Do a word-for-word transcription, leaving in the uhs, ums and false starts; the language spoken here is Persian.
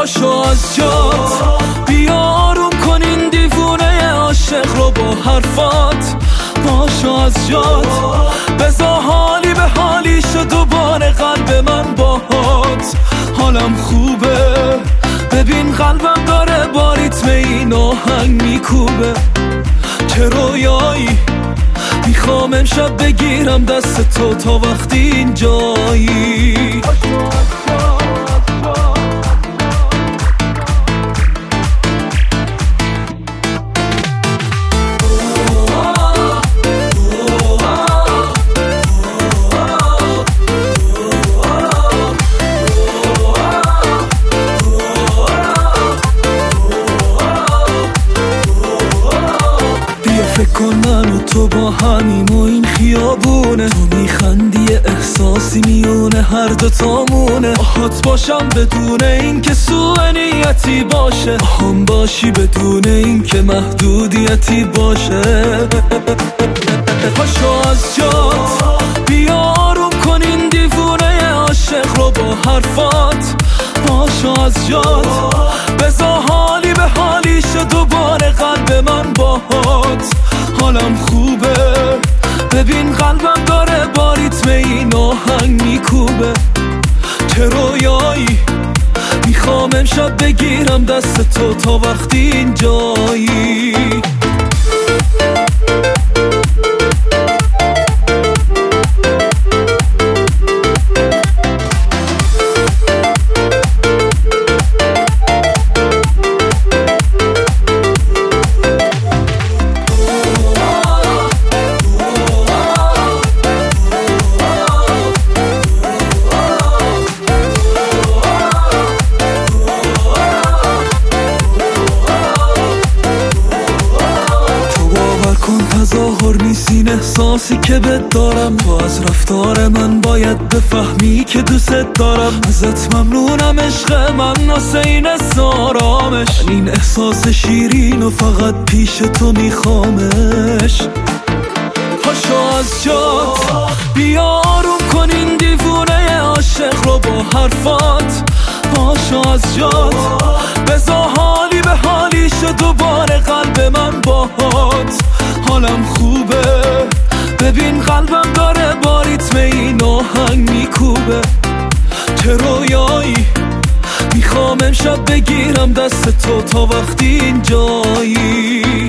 پاشو از جات بیارون کن این دیوونه عاشق رو با حرفات. پاشو از جات بذار حالی به حالی شد دوباره قلب من باهات. حالم خوبه ببین قلبم داره با ریتم این آهنگ میکوبه. چه رویایی میخوام امشب بگیرم دست تو تا وقتی اینجایی. فکر کن من و تو با همیم و این خیابونه. تو میخندی احساسی میونه هر دوتامونه. آهات باشم بدون این که سوء نیتی باشه. آهم باشی بدون این که محدودیتی باشه. پاشو از جات بیارون کن این دیوونه عاشق رو با حرفات. پاشو از جات بذار حالی به حالی شد دوباره قلب من باهات. حالم خوبه ببین قلبم داره با ریتم این آهنگ میکوبه. چه رویایی میخوام امشب بگیرم دست تو تا وقتی اینجایی. تظاهر نیست این احساسی که بهت دارم. تو از رفتار من باید بفهمی که دوست دارم. ازت ممنونم عشق من واسه این آرامش. این احساس شیرین و فقط پیش تو میخوامش. پاشو از جات بیارون کن این دیوونه عاشق رو با حرفات. پاشو از جات بذار حالی به حالی شد دوباره قلب من باهات. حالم خوبه ببین قلبم داره با ریتم این آهنگ میکوبه. چه رویایی میخوام امشب بگیرم دست تو تا وقتی اینجایی.